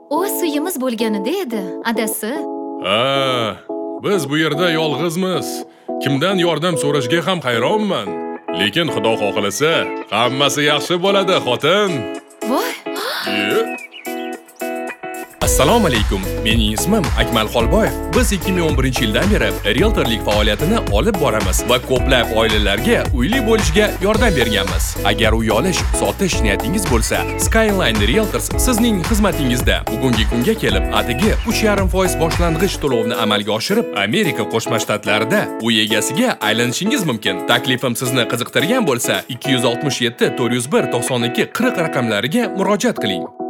O'z uyimiz bo'lganida edi, adasi. Ha, biz bu yerda yolg'izmiz. Kimdan yordam so'rashga ham hayronman. Lekin Xudo xohlasa, hammasi yaxshi bo'ladi, xotin. Voy, Assalomu alaykum. Mening ismim Akmal Xolboyev. Biz 2011-yildan beri realtorlik faoliyatini olib boramiz va ko'plab oilalarga uyli bo'lishga yordam berganmiz. Agar uy olish, sotish niyatingiz bo'lsa, Skyline Realtors sizning xizmatingizda. Bugungi kunga kelib, atigi 3,5% boshlang'ich to'lovni amalga oshirib, Amerika Qo'shma Shtatlarida uy egasiga aylanishingiz mumkin. Taklifim sizni qiziqtirgan bo'lsa, 267 401 92 40 raqamlariga murojaat qiling.